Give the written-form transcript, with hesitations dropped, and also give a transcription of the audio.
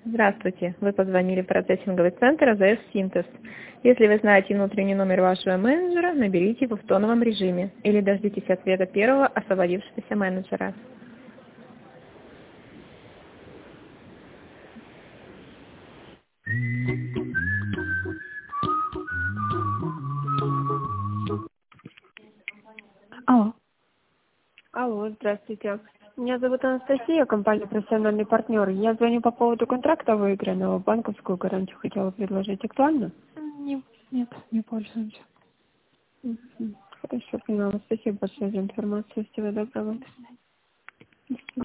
Здравствуйте. Вы позвонили в процессинговый центр АЗС Синтез. Если вы знаете внутренний номер вашего менеджера, наберите его в тоновом режиме или дождитесь ответа первого освободившегося менеджера. Алло. Алло, здравствуйте. Меня зовут Анастасия, компания «Профессиональный партнер». Я звоню по поводу контракта выигранного. Банковскую гарантию хотела предложить. Актуально? Нет, не пользуемся. Хорошо, поняла. Спасибо большое за информацию. Всего доброго.